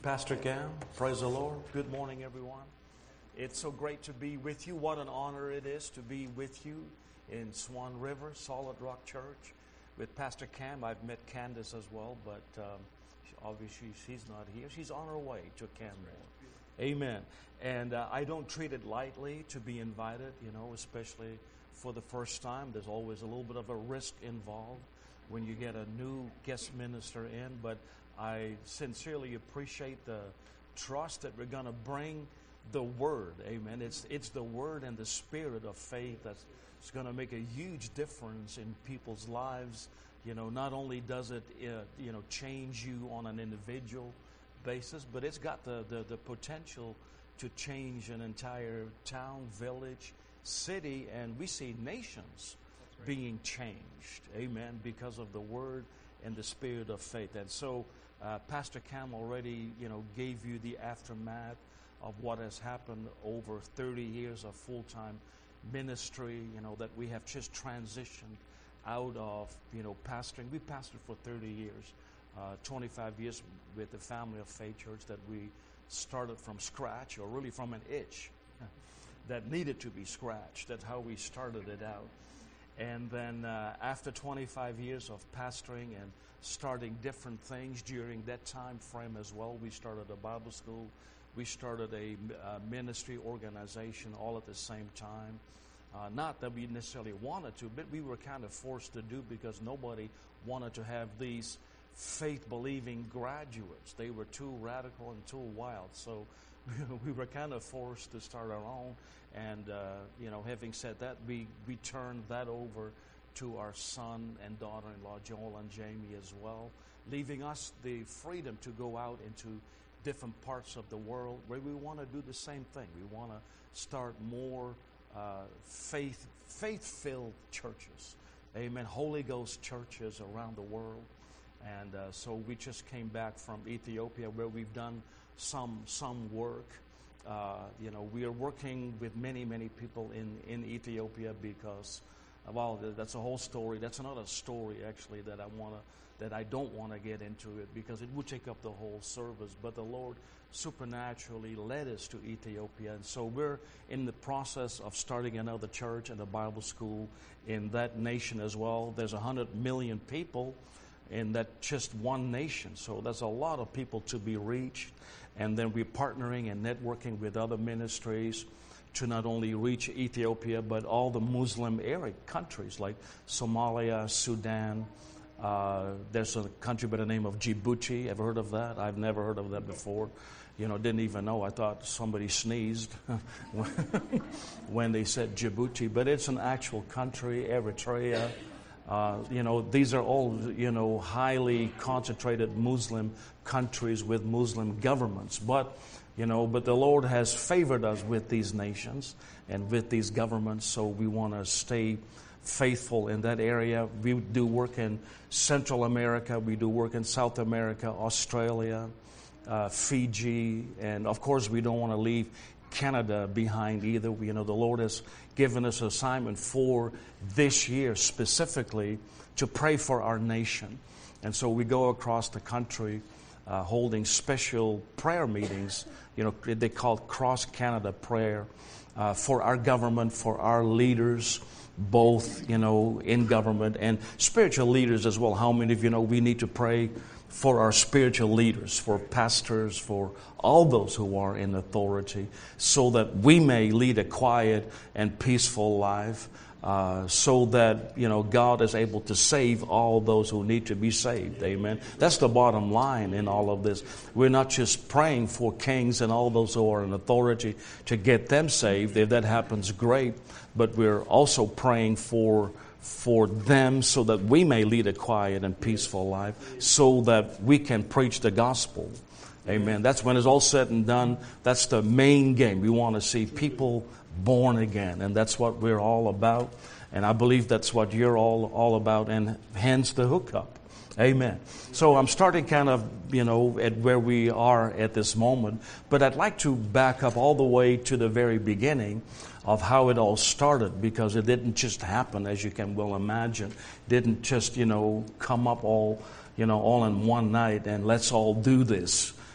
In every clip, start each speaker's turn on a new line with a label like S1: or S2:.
S1: Pastor Cam, praise the Lord. Good morning, everyone. It's so great to be with you. What an honor it is to be with you in Swan River, Solid Rock Church. With Pastor Cam, I've met Candace as well, but obviously she's not here. She's on her way to Canmore. Amen. And I don't treat it lightly to be invited, especially for the first time. There's always a little bit of a risk involved when you get a new guest minister in, but I sincerely appreciate the trust that we're going to bring the Word. Amen. It's the Word and the Spirit of faith that's going to make a huge difference in people's lives. Not only does it, change you on an individual basis, but it's got the potential to change an entire town, village, city, and we see nations being changed. Amen. Because of the Word and the Spirit of faith. And so, Pastor Cam already, gave you the aftermath of what has happened over 30 years of full-time ministry, that we have just transitioned out of, pastoring. We pastored for 30 years, 25 years with the Family of Faith Church that we started from scratch, or really from an itch that needed to be scratched. That's how we started it out. And then after 25 years of pastoring and starting different things during that time frame as well, we started a Bible school. We started a ministry organization all at the same time. Not that we necessarily wanted to, but we were kind of forced to do because nobody wanted to have these faith-believing graduates. They were too radical and too wild. So we were kind of forced to start our own. And, having said that, we turned that over to our son and daughter-in-law, Joel and Jamie, as well, leaving us the freedom to go out into different parts of the world where we want to do the same thing. We want to start more faith-filled churches. Amen. Holy Ghost churches around the world. And so we just came back from Ethiopia where we've done some work. We are working with many people in Ethiopia because, that's a whole story. That's another story actually that I don't want to get into it because it would take up the whole service. But the Lord supernaturally led us to Ethiopia, and so we're in the process of starting another church and a Bible school in that nation as well. There's 100 million people in that just one nation, so there's a lot of people to be reached. And then we're partnering and networking with other ministries to not only reach Ethiopia, but all the Muslim area countries like Somalia, Sudan. There's a country by the name of Djibouti. Ever heard of that? I've never heard of that before. Didn't even know. I thought somebody sneezed when they said Djibouti. But it's an actual country, Eritrea. These are all, highly concentrated Muslim countries with Muslim governments. But the Lord has favored us with these nations and with these governments, so we want to stay faithful in that area. We do work in Central America. We do work in South America, Australia, Fiji, and of course we don't want to leave Canada behind either. The Lord has given us an assignment for this year specifically to pray for our nation. And so we go across the country holding special prayer meetings. They call it Cross Canada Prayer for our government, for our leaders, both, in government and spiritual leaders as well. How many of you know we need to pray for our spiritual leaders, for pastors, for all those who are in authority, so that we may lead a quiet and peaceful life, so that, God is able to save all those who need to be saved. Amen. That's the bottom line in all of this. We're not just praying for kings and all those who are in authority to get them saved. If that happens, great. But we're also praying for them so that we may lead a quiet and peaceful life, so that we can preach the gospel. Amen. That's when it's all said and done. That's the main game. We want to see people born again, and that's what we're all about. And I believe that's what you're all about, and hence the hookup. Amen. So I'm starting kind of, at where we are at this moment, but I'd like to back up all the way to the very beginning of how it all started, because it didn't just happen, as you can well imagine. It didn't just, come up all in one night and let's all do this.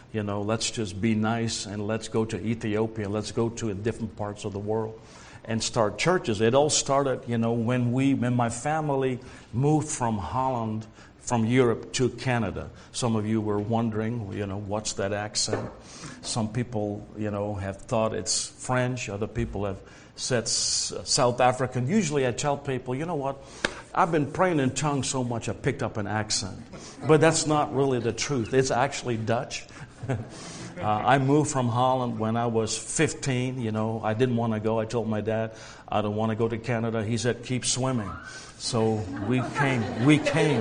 S1: let's just be nice and let's go to Ethiopia. Let's go to different parts of the world and start churches. It all started, when my family moved from Holland, from Europe to Canada. Some of you were wondering, what's that accent? Some people, have thought it's French. Other people have said South African. Usually I tell people, you know what? I've been praying in tongues so much I picked up an accent. But that's not really the truth. It's actually Dutch. I moved from Holland when I was 15. I didn't want to go. I told my dad, I don't want to go to Canada. He said, keep swimming. So we came.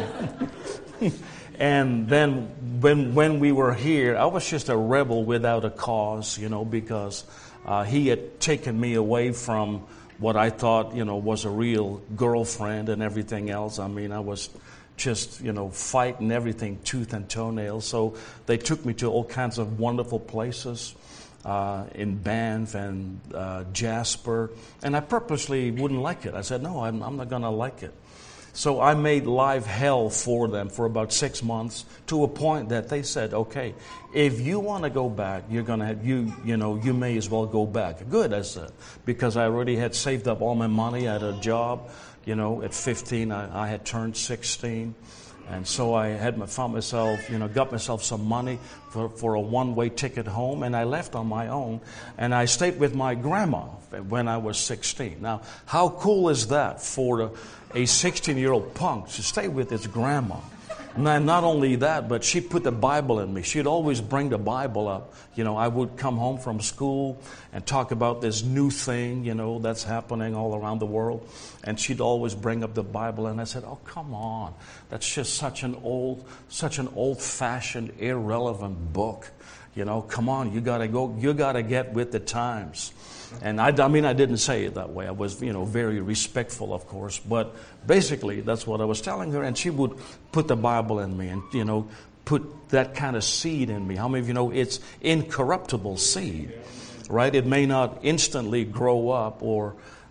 S1: And then when we were here, I was just a rebel without a cause, because he had taken me away from what I thought, was a real girlfriend and everything else. I mean, I was just, fighting everything tooth and toenail. So they took me to all kinds of wonderful places in Banff and Jasper. And I purposely wouldn't like it. I said, no, I'm not going to like it. So I made life hell for them for about 6 months, to a point that they said, okay, if you want to go back, you're going to have, you may as well go back. Good, I said, because I already had saved up all my money. I had a job, at 15, I had turned 16. And so I had found myself, got myself some money for a one-way ticket home, and I left on my own. And I stayed with my grandma when I was 16. Now, how cool is that for a 16-year-old punk to stay with his grandma? And not only that, but she put the Bible in me. She'd always bring the Bible up. I would come home from school and talk about this new thing, that's happening all around the world. And she'd always bring up the Bible. And I said, oh, come on. That's just such an old-fashioned, irrelevant book. Come on, you got to get with the times. And I didn't say it that way. I was, very respectful, of course. But basically, that's what I was telling her. And she would put the Bible in me and, put that kind of seed in me. How many of you know it's incorruptible seed, right? It may not instantly grow up or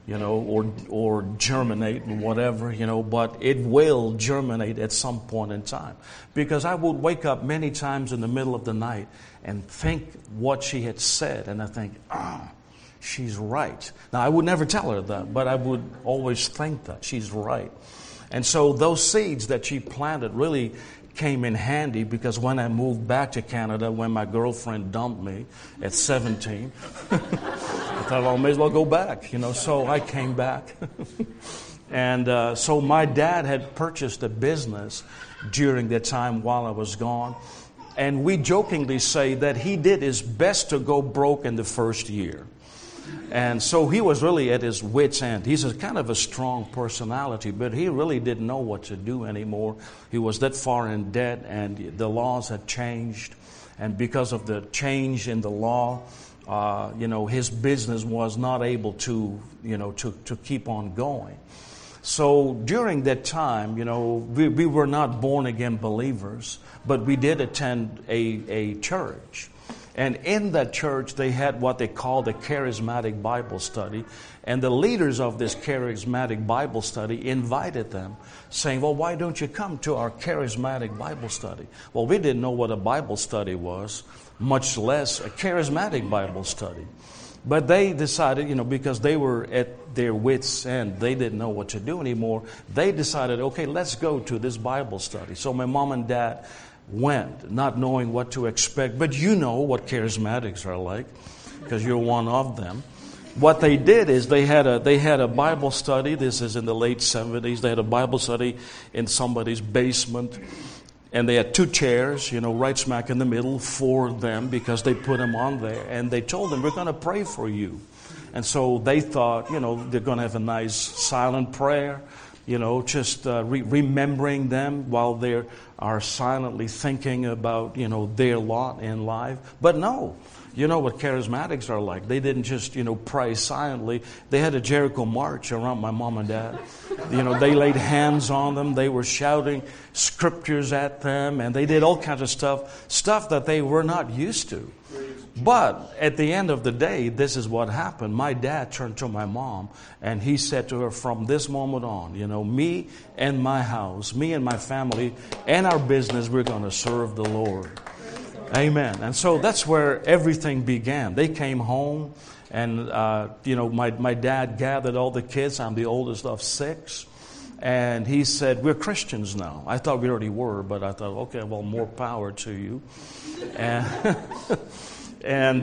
S1: germinate and whatever, but it will germinate at some point in time. Because I would wake up many times in the middle of the night and think what she had said. And I think, she's right. Now, I would never tell her that, but I would always think that she's right. And so those seeds that she planted really came in handy, because when I moved back to Canada, when my girlfriend dumped me at 17, I thought, well, I may as well go back, so I came back. And so my dad had purchased a business during the time while I was gone. And we jokingly say that he did his best to go broke in the first year. And so he was really at his wit's end. He's kind of a strong personality, but he really didn't know what to do anymore. He was that far in debt, and the laws had changed. And because of the change in the law, his business was not able to keep on going. So during that time, we were not born-again believers, but we did attend a church. And in that church, they had what they called a charismatic Bible study. And the leaders of this charismatic Bible study invited them, saying, well, why don't you come to our charismatic Bible study? Well, we didn't know what a Bible study was, much less a charismatic Bible study. But they decided, because they were at their wits' end, they didn't know what to do anymore. They decided, okay, let's go to this Bible study. So my mom and dad went, not knowing what to expect. But you know what charismatics are like, because you're one of them. What they did is they had a Bible study. This is in the late 70s. They had a Bible study in somebody's basement. And they had 2 chairs, right smack in the middle for them, because they put them on there. And they told them, we're going to pray for you. And so they thought, they're going to have a nice silent prayer, just remembering them while they are silently thinking about, their lot in life. But no, you know what charismatics are like. They didn't just, pray silently. They had a Jericho march around my mom and dad. They laid hands on them. They were shouting scriptures at them, and they did all kinds of stuff that they were not used to. But at the end of the day, this is what happened. My dad turned to my mom, and he said to her, from this moment on, me and my house, me and my family and our business, we're going to serve the Lord. Amen. And so that's where everything began. They came home, and my dad gathered all the kids. I'm the oldest of 6. And he said, we're Christians now. I thought we already were, but I thought, okay, well, more power to you. And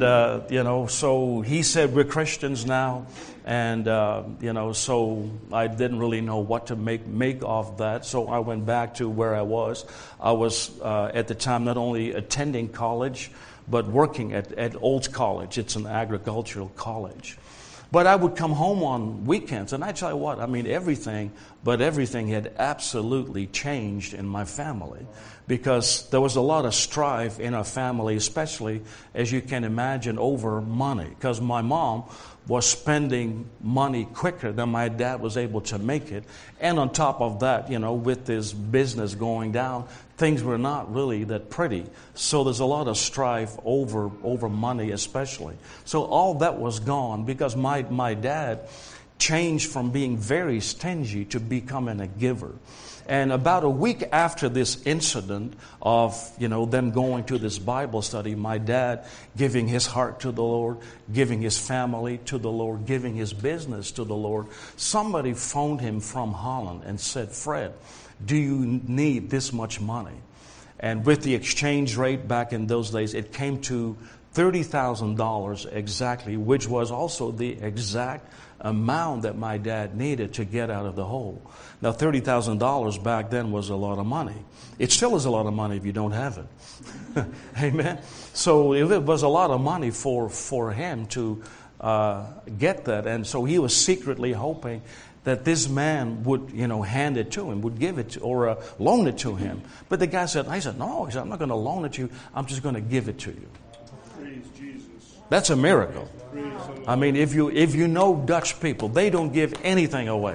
S1: so he said, we're Christians now. And, so I didn't really know what to make of that. So I went back to where I was. I was, at the time, not only attending college, but working at Olds College. It's an agricultural college. But I would come home on weekends, and I tell you what, I mean, everything had absolutely changed in my family, because there was a lot of strife in our family, especially, as you can imagine, over money. Because my mom was spending money quicker than my dad was able to make it. And on top of that, with this business going down, things were not really that pretty. So there's a lot of strife over money especially. So all that was gone, because my dad changed from being very stingy to becoming a giver. And about a week after this incident of, them going to this Bible study, my dad giving his heart to the Lord, giving his family to the Lord, giving his business to the Lord, somebody phoned him from Holland and said, Fred, do you need this much money? And with the exchange rate back in those days, it came to $30,000 exactly, which was also the exact amount that my dad needed to get out of the hole. Now, $30,000 back then was a lot of money. It still is a lot of money if you don't have it. Amen? So it was a lot of money for him to get that. And so he was secretly hoping that this man would, hand it to him, would give it to, or loan it to him. But the guy said, no, I'm not going to loan it to you. I'm just going to give it to you.
S2: Praise Jesus.
S1: That's a miracle. I mean, if you know Dutch people, they don't give anything away.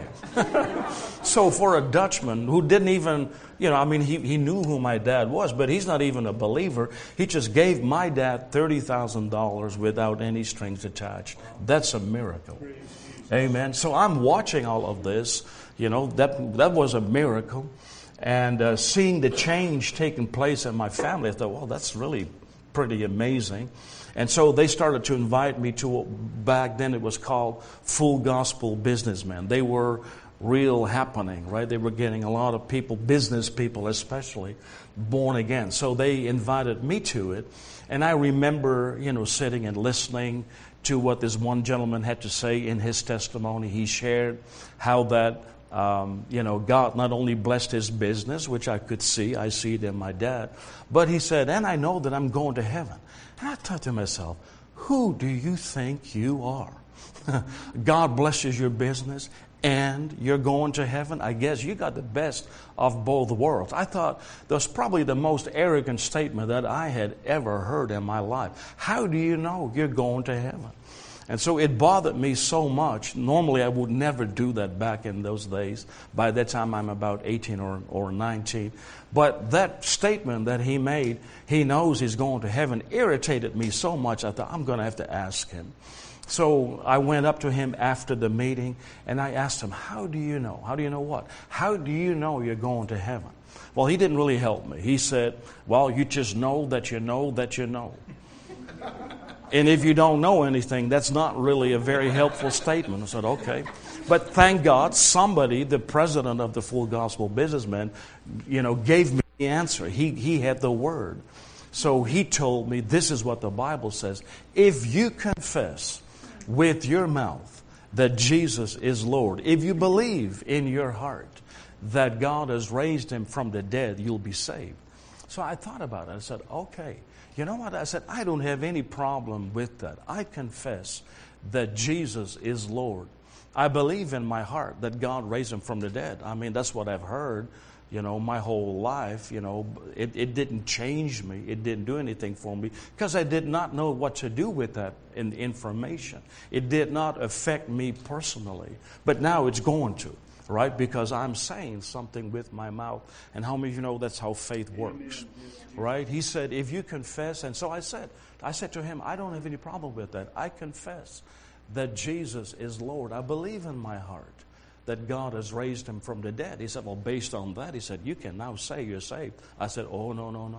S1: So for a Dutchman who didn't even, he knew who my dad was, but he's not even a believer. He just gave my dad $30,000 without any strings attached. That's a miracle. Amen. So I'm watching all of this. That was a miracle. And seeing the change taking place in my family, I thought, well, that's really pretty amazing. And so they started to invite me to what back then it was called Full Gospel Businessmen. They were real happening, right? They were getting a lot of people, business people especially, born again. So they invited me to it. And I remember, sitting and listening to what this one gentleman had to say in his testimony. He shared how that, God not only blessed his business, which I could see, I see it in my dad, but he said, and I know that I'm going to heaven. And I thought to myself, who do you think you are? God blesses your business and you're going to heaven? I guess you got the best of both worlds. I thought that was probably the most arrogant statement that I had ever heard in my life. How do you know you're going to heaven? And so it bothered me so much. Normally I would never do that back in those days. By that time I'm about 18 or 19. But that statement that he made, he knows he's going to heaven, irritated me so much I thought I'm going to have to ask him. So I went up to him after the meeting and I asked him, how do you know? How do you know what? How do you know you're going to heaven? Well, he didn't really help me. He said, well, you just know that you know that you know. And if you don't know anything, that's not really a very helpful statement. I said, okay. But thank God somebody, the president of the Full Gospel Businessmen, gave me the answer. He had the word. So he told me, this is what the Bible says. If you confess with your mouth that Jesus is Lord, if you believe in your heart that God has raised him from the dead, you'll be saved. So I thought about it. I said, okay. You know what? I said, I don't have any problem with that. I confess that Jesus is Lord. I believe in my heart that God raised him from the dead. I mean, that's what I've heard, my whole life. It didn't change me. It didn't do anything for me because I did not know what to do with that information. It did not affect me personally. But now it's going to, right? Because I'm saying something with my mouth. And how many of you know that's how faith works? Right? He said, if you confess, and so I said to him, I don't have any problem with that. I confess that Jesus is Lord. I believe in my heart that God has raised him from the dead. He said, well, based on that, he said, you can now say you're saved. I said, oh, no.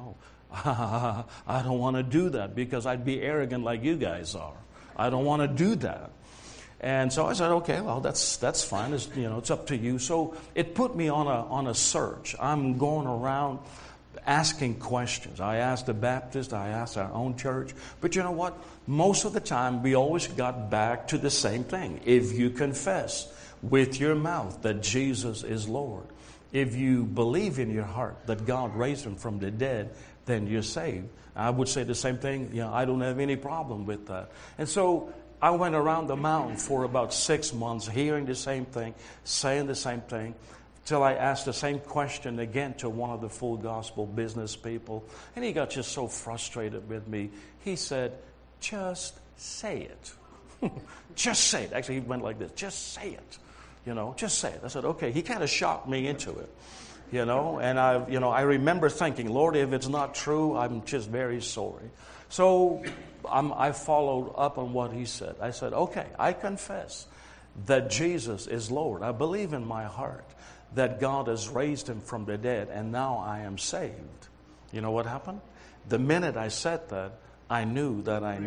S1: I don't want to do that because I'd be arrogant like you guys are. I don't want to do that. And so I said, okay, well, that's fine. It's up to you. So it put me on a search. I'm going around asking questions. I asked the Baptist, I asked our own church. But you know what? Most of the time, we always got back to the same thing. If you confess with your mouth that Jesus is Lord, if you believe in your heart that God raised him from the dead, then you're saved. I would say the same thing. I don't have any problem with that. And so I went around the mountain for about 6 months, hearing the same thing, saying the same thing, till I asked the same question again to one of the Full Gospel business people. And he got just so frustrated with me. He said, just say it. Just say it. Actually, he went like this. Just say it. Just say it. I said, okay. He kind of shocked me into it. And I remember thinking, Lord, if it's not true, I'm just very sorry. So I followed up on what he said. I said, okay, I confess that Jesus is Lord. I believe in my heart that God has raised him from the dead, and now I am saved. You know what happened? The minute I said that, I knew that I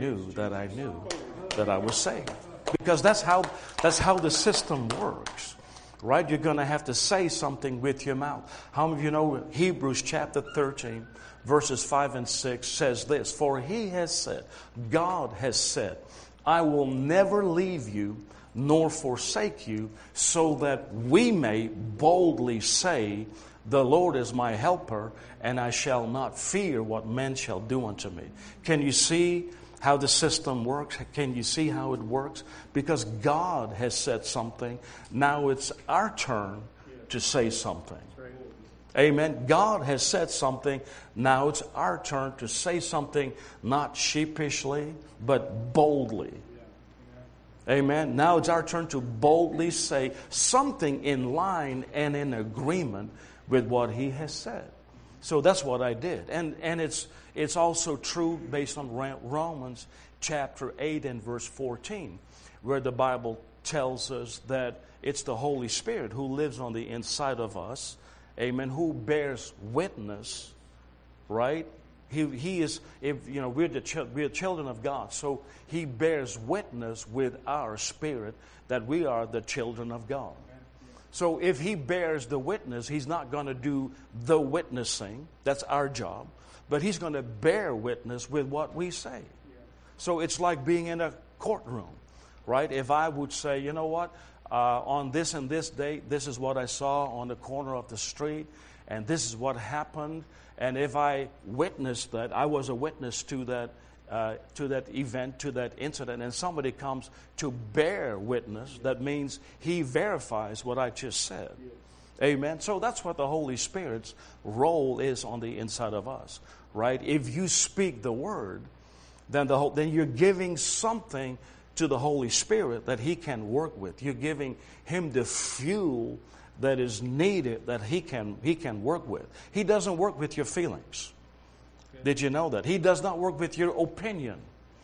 S1: was saved. Because that's how the system works. Right? You're going to have to say something with your mouth. How many of you know Hebrews chapter 13, verses 5 and 6 says this, for he has said, God has said, I will never leave you nor forsake you, so that we may boldly say, the Lord is my helper, and I shall not fear what men shall do unto me. Can you see how the system works? Can you see how it works? Because God has said something. Now it's our turn to say something. Amen. God has said something. Now it's our turn to say something, not sheepishly, but boldly. Amen. Now it's our turn to boldly say something in line and in agreement with what he has said. So that's what I did. And it's also true based on Romans chapter 8 and verse 14, where the Bible tells us that it's the Holy Spirit who lives on the inside of us, amen, who bears witness, right? He is, we're children of God, so he bears witness with our spirit that we are the children of God. So if he bears the witness, he's not going to do the witnessing. That's our job. But he's going to bear witness with what we say. So it's like being in a courtroom, right? If I would say, you know what, on this and this date, this is what I saw on the corner of the street, and this is what happened. And if I witnessed that, I was a witness to that event, to that incident, and somebody comes to bear witness, that means he verifies what I just said. Amen. So that's what the Holy Spirit's role is on the inside of us, right? If you speak the word, then you're giving something to the Holy Spirit that he can work with. You're giving him the fuel that is needed that he can work with. He doesn't work with your feelings. Did you know that? He does not work with your opinion.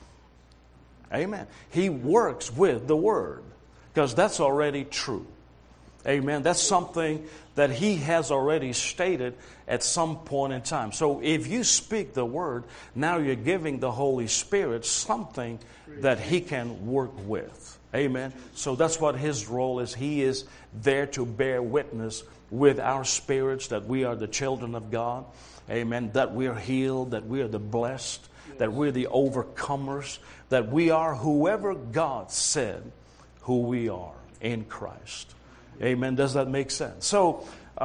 S1: Amen. He works with the Word, because that's already true. Amen. That's something that he has already stated at some point in time. So if you speak the Word, now you're giving the Holy Spirit something that he can work with. Amen. So that's what his role is. He is there to bear witness with our spirits that we are the children of God. Amen. That we are healed, that we are the blessed, that we're the overcomers, that we are whoever God said who we are in Christ. Amen. Does that make sense? So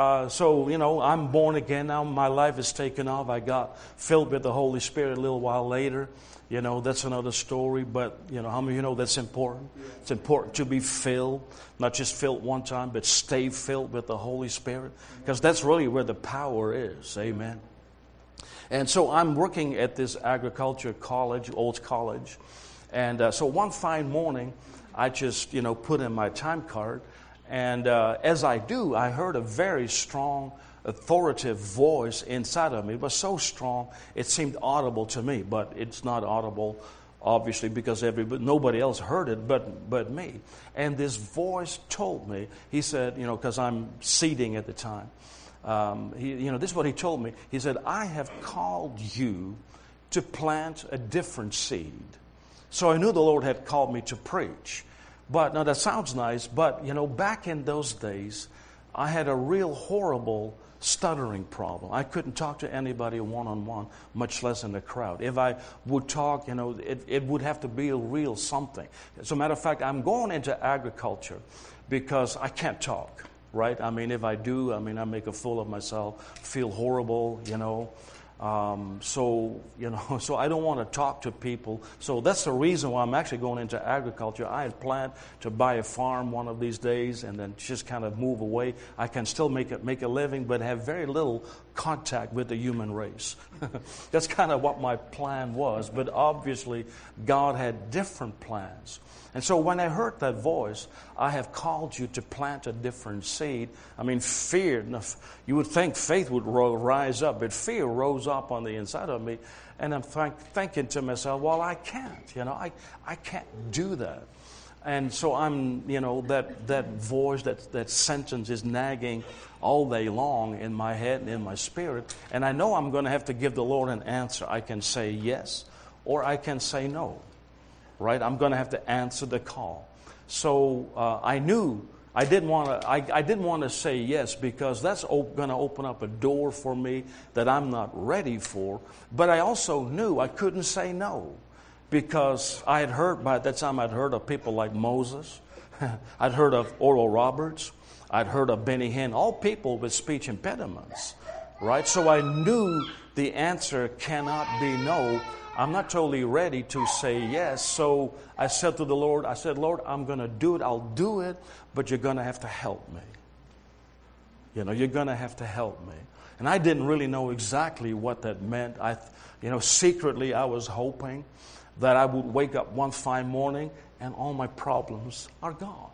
S1: I'm born again now. My life is taken off. I got filled with the Holy Spirit a little while later. That's another story. But, how many of you know that's important? It's important to be filled, not just filled one time, but stay filled with the Holy Spirit. Because that's really where the power is. Amen. And so I'm working at this agriculture college, Olds College. And so one fine morning, I just, put in my time card. And as I do, I heard a very strong, authoritative voice inside of me. It was so strong, it seemed audible to me. But it's not audible, obviously, because nobody else heard it but me. And this voice told me, he said, because I'm seating at the time, this is what he told me. He said, I have called you to plant a different seed. So I knew the Lord had called me to preach. But now that sounds nice, but back in those days, I had a real horrible stuttering problem. I couldn't talk to anybody one-on-one, much less in a crowd. If I would talk, it would have to be a real something. As a matter of fact, I'm going into agriculture because I can't talk, right? I mean, if I do, I make a fool of myself, feel horrible, So I don't want to talk to people. So that's the reason why I'm actually going into agriculture. I had planned to buy a farm one of these days and then just kind of move away. I can still make a living, but have very little contact with the human race. That's kind of what my plan was. But obviously, God had different plans. And so when I heard that voice, I have called you to plant a different seed. Fear, you would think faith would rise up, but fear rose up on the inside of me. And I'm thinking to myself, well, I can't, I can't do that. And so I'm, that voice, that sentence is nagging all day long in my head and in my spirit. And I know I'm going to have to give the Lord an answer. I can say yes, or I can say no. Right? I'm going to have to answer the call. So I knew I didn't want to say yes because that's going to open up a door for me that I'm not ready for. But I also knew I couldn't say no because I had heard, by that time I'd heard of people like Moses. I'd heard of Oral Roberts. I'd heard of Benny Hinn, all people with speech impediments. Right? So I knew the answer cannot be no. I'm not totally ready to say yes. So I said to the Lord, Lord, I'm going to do it. I'll do it, but you're going to have to help me. You're going to have to help me. And I didn't really know exactly what that meant. Secretly I was hoping that I would wake up one fine morning and all my problems are gone.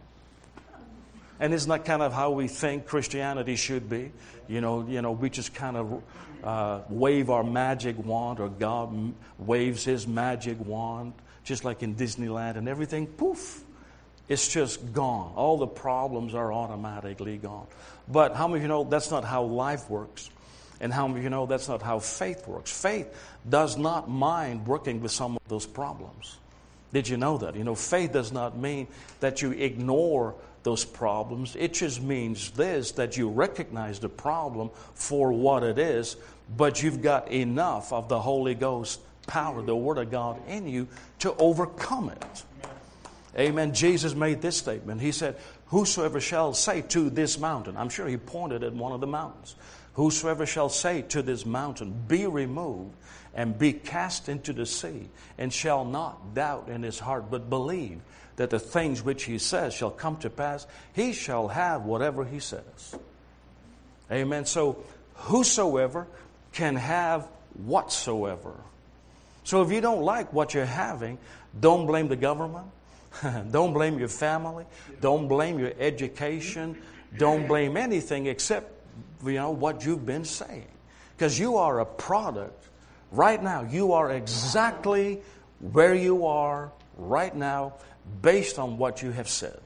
S1: And isn't that kind of how we think Christianity should be? We just kind of wave our magic wand, or God waves His magic wand, just like in Disneyland, and everything, poof, it's just gone. All the problems are automatically gone. But how many of you know that's not how life works? And how many of you know that's not how faith works? Faith does not mind working with some of those problems. Did you know that? Faith does not mean that you ignore those problems. It just means this, that you recognize the problem for what it is, but you've got enough of the Holy Ghost power, the Word of God in you to overcome it. Amen. Jesus made this statement. He said, whosoever shall say to this mountain, I'm sure He pointed at one of the mountains, whosoever shall say to this mountain, be removed and be cast into the sea, and shall not doubt in his heart, but believe that the things which he says shall come to pass, he shall have whatever he says. Amen. So whosoever can have whatsoever. So if you don't like what you're having, don't blame the government. Don't blame your family. Don't blame your education. Don't blame anything except what you've been saying. Because you are a product. Right now, you are exactly where you are right now based on what you have said.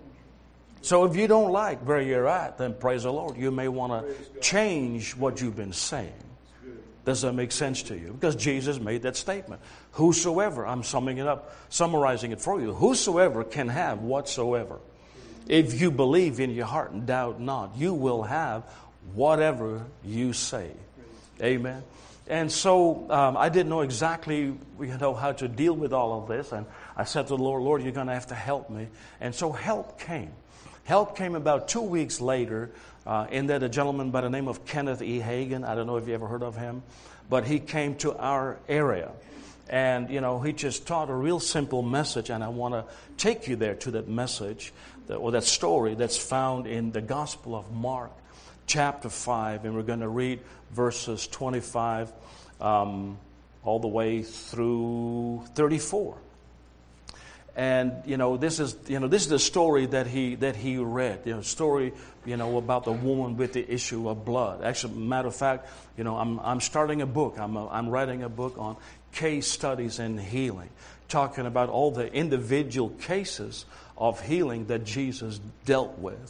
S1: So if you don't like where you're at, then praise the Lord. You may want to change what you've been saying. Does that make sense to you? Because Jesus made that statement. Whosoever, I'm summing it up, summarizing it for you. Whosoever can have whatsoever. If you believe in your heart and doubt not, you will have whatever you say. Amen. And so I didn't know exactly, how to deal with all of this. And I said to the Lord, Lord, you're going to have to help me. And so help came. Help came about 2 weeks later, in that a gentleman by the name of Kenneth E. Hagin. I don't know if you ever heard of him, but he came to our area. And, he just taught a real simple message, and I want to take you there to that message, or that story that's found in the Gospel of Mark, chapter 5, and we're going to read verses 25 all the way through 34. And this is the story that he read. Story about the woman with the issue of blood. Actually, matter of fact, I'm starting a book. I'm writing a book on case studies in healing, talking about all the individual cases of healing that Jesus dealt with.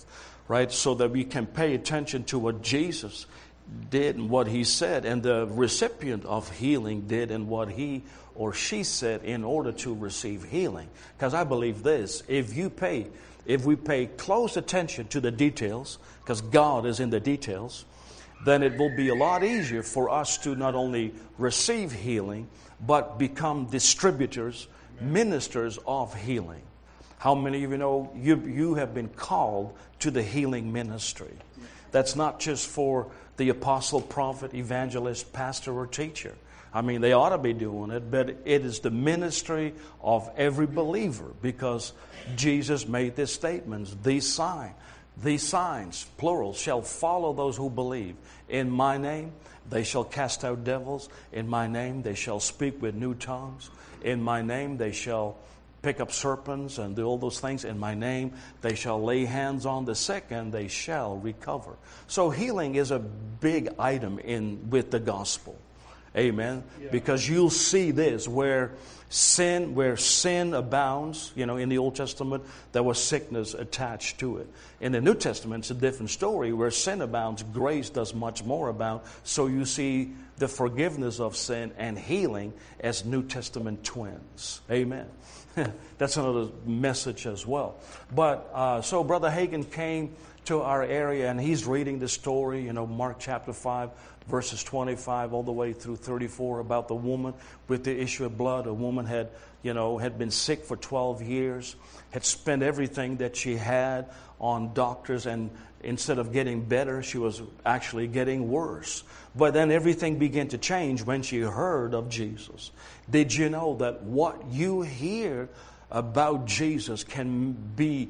S1: right? So that we can pay attention to what Jesus did and what he said, and the recipient of healing did and what he or she said in order to receive healing. Because I believe this, if we pay close attention to the details, because God is in the details, then it will be a lot easier for us to not only receive healing, but become distributors, ministers of healing. How many of you know you have been called to the healing ministry? That's not just for the apostle, prophet, evangelist, pastor, or teacher. I mean, they ought to be doing it, but it is the ministry of every believer, because Jesus made this statement, these signs, plural, shall follow those who believe. In my name, they shall cast out devils. In my name, they shall speak with new tongues. In my name, they shall pick up serpents and do all those things. In my name, they shall lay hands on the sick and they shall recover. So healing is a big item with the gospel. Amen. Yeah. Because you'll see this where sin abounds, in the Old Testament, there was sickness attached to it. In the New Testament, it's a different story. Where sin abounds, grace does much more abound. So you see the forgiveness of sin and healing as New Testament twins. Amen. That's another message as well. But so Brother Hagin came to our area, and he's reading the story, Mark chapter 5, verses 25 all the way through 34, about the woman with the issue of blood. A woman had been sick for 12 years, had spent everything that she had on doctors, and instead of getting better, she was actually getting worse. But then everything began to change when she heard of Jesus. Did you know that what you hear about Jesus can be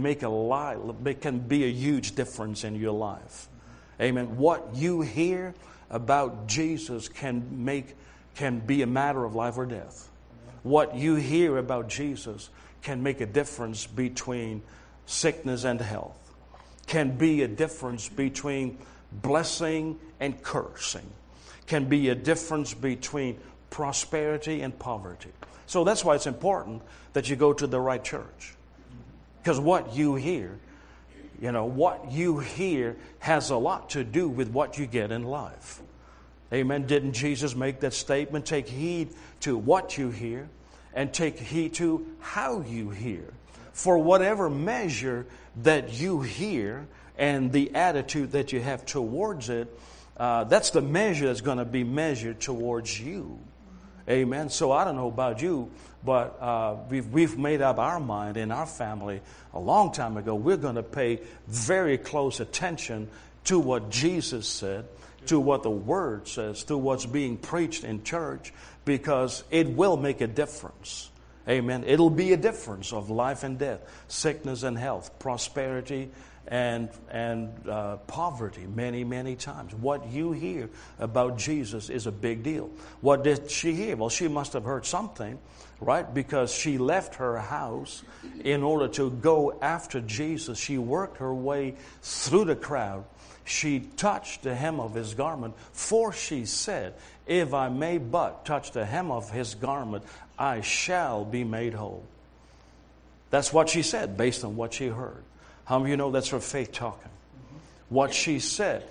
S1: a huge difference in your life? Amen. What you hear about Jesus can be a matter of life or death. What you hear about Jesus can make a difference between sickness and health. Can be a difference between blessing and cursing. Can be a difference between prosperity and poverty. So that's why it's important that you go to the right church. Because what you hear has a lot to do with what you get in life. Amen. Didn't Jesus make that statement? Take heed to what you hear and take heed to how you hear. For whatever measure that you hear and the attitude that you have towards it, that's the measure that's going to be measured towards you. Amen. So I don't know about you, but we've made up our mind in our family a long time ago. We're going to pay very close attention to what Jesus said, to what the Word says, to what's being preached in church, because it will make a difference. Amen. It'll be a difference of life and death, sickness and health, prosperity and poverty many, many times. What you hear about Jesus is a big deal. What did she hear? Well, she must have heard something, right? Because she left her house in order to go after Jesus. She worked her way through the crowd. She touched the hem of his garment, for she said, if I may but touch the hem of his garment, I shall be made whole. That's what she said based on what she heard. How many of you know that's her faith talking? What she said,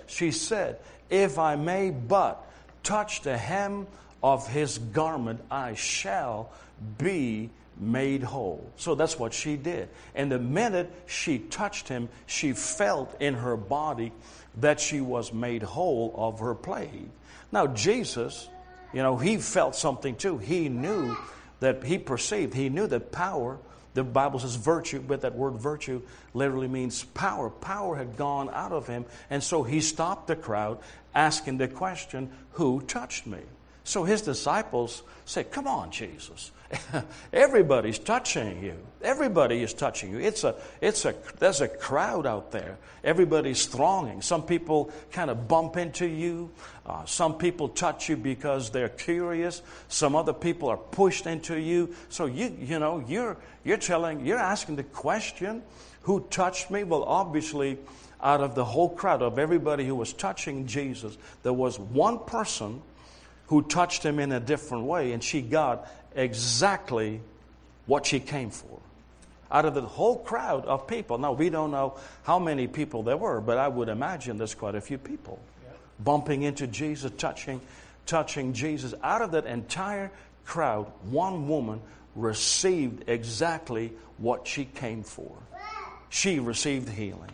S1: if I may but touch the hem of his garment, I shall be made whole. So that's what she did. And the minute she touched him, she felt in her body that she was made whole of her plague. Now Jesus, he felt something too. He knew that he knew that power, the Bible says virtue, but that word virtue literally means power. Power had gone out of him, and so he stopped the crowd asking the question, who touched me? So his disciples said, come on, Jesus. Everybody's touching you. Everybody is touching you. There's a crowd out there. Everybody's thronging. Some people kind of bump into you. Some people touch you because they're curious. Some other people are pushed into you. So you're asking the question, who touched me? Well, obviously, out of the whole crowd of everybody who was touching Jesus, there was one person who touched him in a different way, and she got exactly what she came for. out of the whole crowd of people. Now, we don't know how many people there were, but I would imagine there's quite a few people bumping into Jesus, touching Jesus. Out of that entire crowd, one woman received exactly what she came for. She received healing.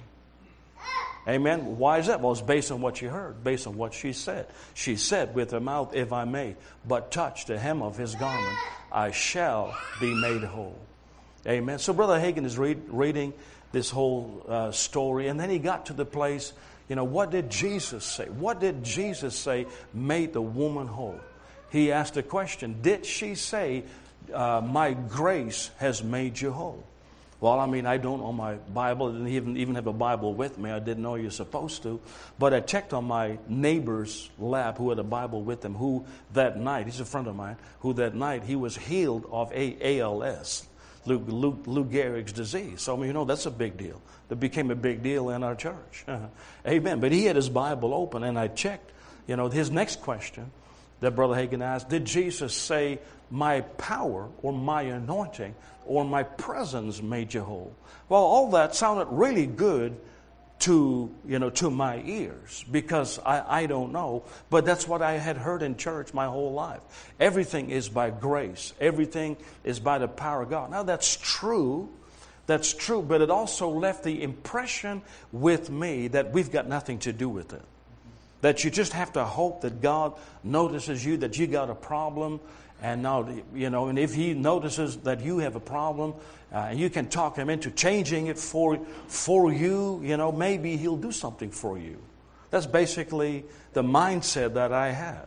S1: Amen. Why is that? Well, it's based on what you heard, based on what she said. She said with her mouth, if I may but touch the hem of his garment, I shall be made whole. Amen. So Brother Hagin is reading this whole story, and then he got to the place, what did Jesus say? What did Jesus say made the woman whole? He asked the question, did she say, my grace has made you whole? Well, I don't own my Bible. I didn't even have a Bible with me. I didn't know you're supposed to. But I checked on my neighbor's lap who had a Bible with him, who that night, he's a friend of mine, who that night he was healed of ALS, Lou Gehrig's disease. So, that's a big deal. That became a big deal in our church. Amen. But he had his Bible open, and I checked, his next question that Brother Hagin asked, did Jesus say, my power or my anointing or my presence made you whole? Well, all that sounded really good to my ears, because I don't know, but that's what I had heard in church my whole life. Everything is by grace. Everything is by the power of God. Now, that's true, but it also left the impression with me that we've got nothing to do with it. That you just have to hope that God notices you, that you got a problem, and now, and if He notices that you have a problem, you can talk Him into changing it for you, maybe He'll do something for you. That's basically the mindset that I had,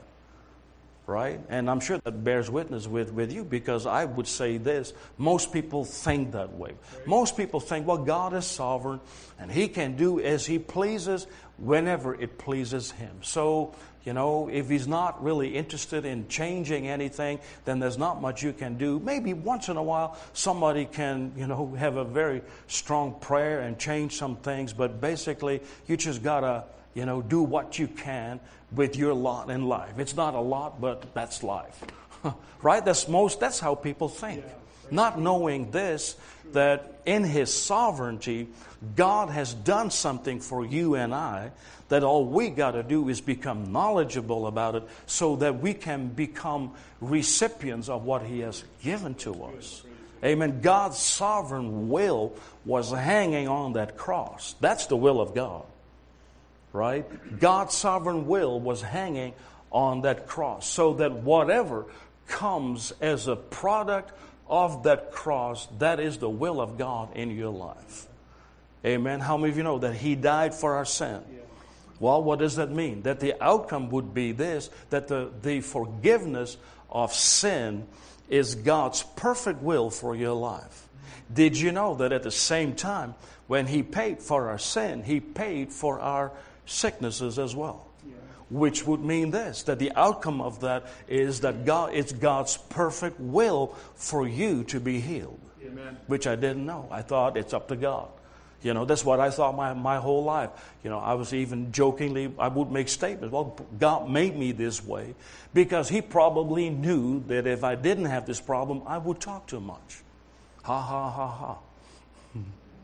S1: right? And I'm sure that bears witness with you, because I would say this, most people think that way. Most people think, well, God is sovereign, and He can do as He pleases whenever it pleases Him. So, if He's not really interested in changing anything, then there's not much you can do. Maybe once in a while somebody can, have a very strong prayer and change some things, but basically you just gotta, do what you can with your lot in life. It's not a lot, but that's life. Right? That's how people think. Not knowing this, that in His sovereignty, God has done something for you and I, that all we got to do is become knowledgeable about it so that we can become recipients of what He has given to us. Amen. God's sovereign will was hanging on that cross. That's the will of God. Right? God's sovereign will was hanging on that cross, so that whatever comes as a product of that cross, that is the will of God in your life. Amen. How many of you know that He died for our sin? Well, what does that mean? That the outcome would be this, that the forgiveness of sin is God's perfect will for your life. Did you know that at the same time, when He paid for our sin, He paid for our sicknesses as well? Which would mean this, that the outcome of that is that it's God's perfect will for you to be healed. Amen. Which I didn't know. I thought it's up to God. That's what I thought my whole life. I was even jokingly, I would make statements. Well, God made me this way because He probably knew that if I didn't have this problem, I would talk too much. Ha, ha, ha, ha.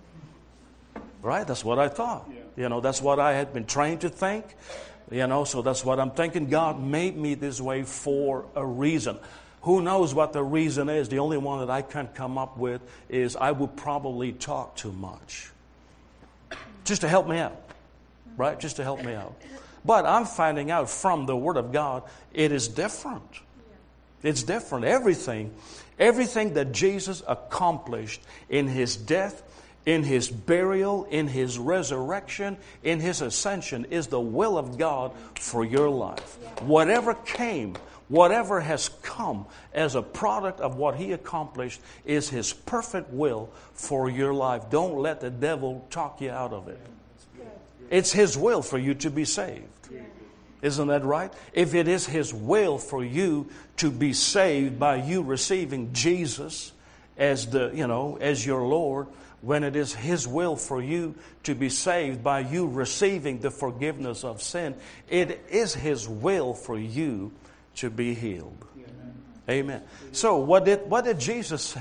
S1: Right? That's what I thought. That's what I had been trained to think. So that's what I'm thinking. God made me this way for a reason. Who knows what the reason is? The only one that I can come up with is I would probably talk too much. Just to help me out. Right? Just to help me out. But I'm finding out from the Word of God, it is different. It's different. Everything that Jesus accomplished in His death, in His burial, in His resurrection, in His ascension is the will of God for your life. Whatever came, whatever has come as a product of what He accomplished is His perfect will for your life. Don't let the devil talk you out of it. It's His will for you to be saved. Isn't that right? If it is His will for you to be saved by you receiving Jesus as your Lord, when it is His will for you to be saved by you receiving the forgiveness of sin, it is His will for you to be healed. Amen. So what did Jesus say?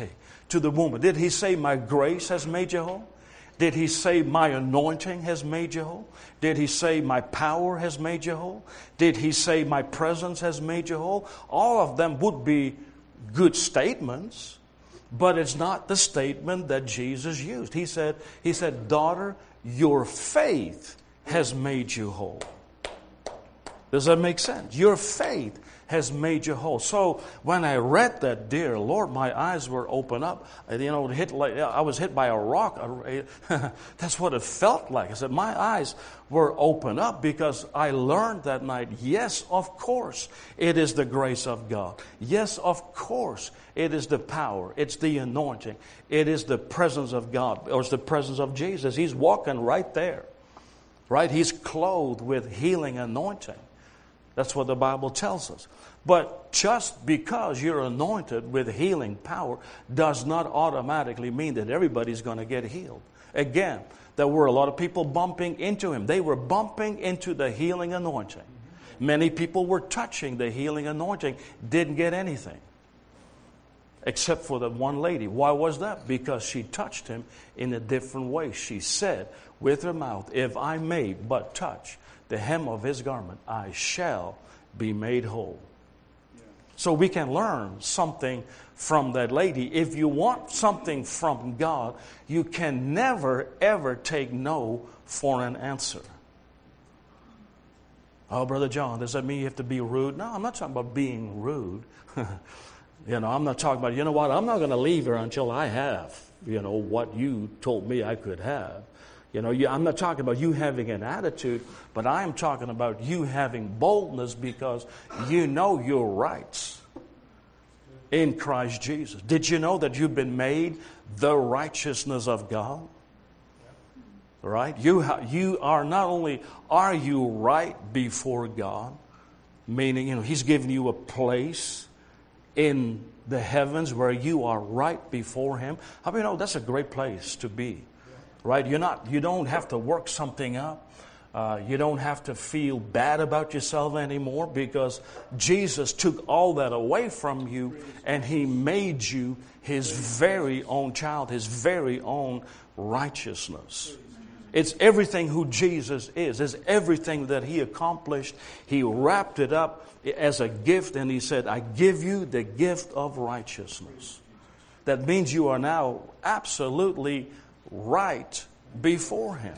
S1: to the woman? Did he say, my grace has made you whole? Did he say, my anointing has made you whole? Did he say, my power has made you whole? Did he say, my presence has made you whole? All of them would be good statements, but it's not the statement that Jesus used. He said, daughter, your faith has made you whole. Does that make sense? Your faith has made you whole. So when I read that, dear Lord, my eyes were open up. You know, I was hit by a rock. That's what it felt like. I said, my eyes were open up because I learned that night, yes, of course, it is the grace of God. Yes, of course, it is the power. It's the anointing. It is the presence of God, or it's the presence of Jesus. He's walking right there, right? He's clothed with healing anointing. That's what the Bible tells us. But just because you're anointed with healing power does not automatically mean that everybody's going to get healed. Again, there were a lot of people bumping into him. They were bumping into the healing anointing. Many people were touching the healing anointing, didn't get anything. Except for the one lady. Why was that? Because she touched him in a different way. She said with her mouth, if I may but touch the hem of his garment, I shall be made whole. Yeah. So we can learn something from that lady. If you want something from God, you can never, ever take no for an answer. Oh, Brother John, does that mean you have to be rude? No, I'm not talking about being rude. You know, I'm not talking about, you know what, I'm not going to leave here until I have, you know, what you told me I could have. You know, I'm not talking about you having an attitude, but I am talking about you having boldness because you know your rights in Christ Jesus. Did you know that you've been made the righteousness of God? Right? You are not only are you right before God, meaning, you know, He's given you a place in the heavens where you are right before Him. How many know that's a great place to be? Right? You don't have to work something up. You don't have to feel bad about yourself anymore because Jesus took all that away from you and He made you His very own child, His very own righteousness. It's everything who Jesus is. It's everything that He accomplished. He wrapped it up as a gift and He said, I give you the gift of righteousness. That means you are now absolutely right before Him.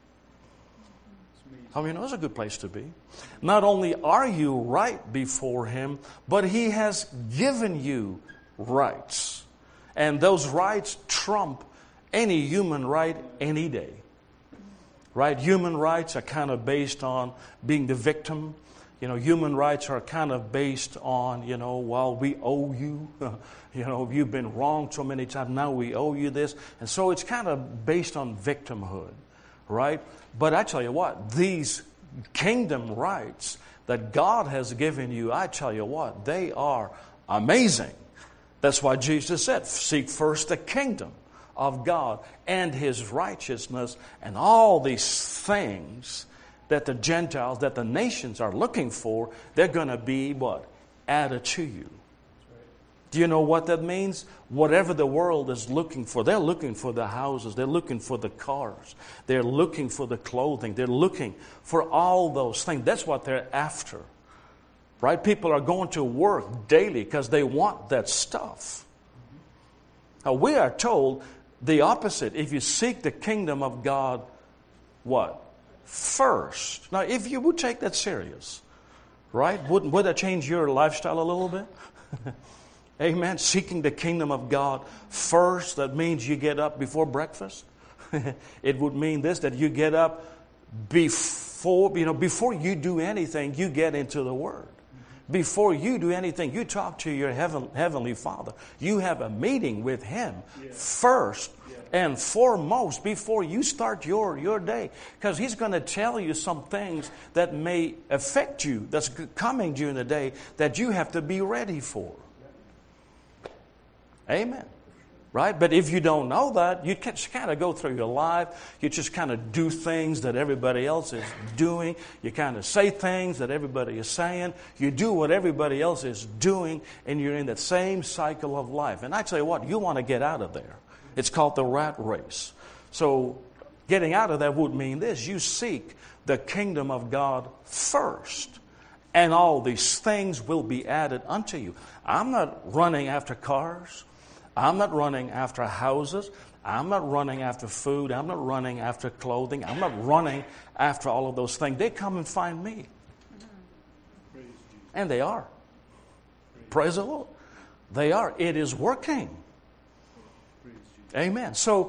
S1: I mean, that's a good place to be. Not only are you right before Him, but He has given you rights. And those rights trump any human right any day. Right? Human rights are kind of based on being the victim. You know, human rights are kind of based on, you know, well, we owe you. You know, you've been wronged so many times, now we owe you this. And so it's kind of based on victimhood, right? But I tell you what, these kingdom rights that God has given you, I tell you what, they are amazing. That's why Jesus said, seek first the kingdom of God and His righteousness, and all these things that the Gentiles, that the nations are looking for, they're going to be what? Added to you. Do you know what that means? Whatever the world is looking for, they're looking for the houses, they're looking for the cars, they're looking for the clothing, they're looking for all those things. That's what they're after. Right? People are going to work daily because they want that stuff. Now, we are told the opposite. If you seek the kingdom of God, what? First. Now, if you would take that serious, right? Would that change your lifestyle a little bit? Amen. Seeking the kingdom of God first, that means you get up before breakfast. It would mean this, that you get up before you do anything, you get into the Word. Before you do anything, you talk to your Heavenly Father. You have a meeting with Him first and foremost before you start your day. Because He's going to tell you some things that may affect you, that's coming during the day, that you have to be ready for. Amen. Right? But if you don't know that, you just kind of go through your life. You just kind of do things that everybody else is doing. You kind of say things that everybody is saying. You do what everybody else is doing, and you're in that same cycle of life. And I tell you what, you want to get out of there. It's called the rat race. So getting out of that would mean this. You seek the kingdom of God first, and all these things will be added unto you. I'm not running after cars. I'm not running after houses. I'm not running after food. I'm not running after clothing. I'm not running after all of those things. They come and find me. And they are. Praise the Lord. They are. It is working. Amen. So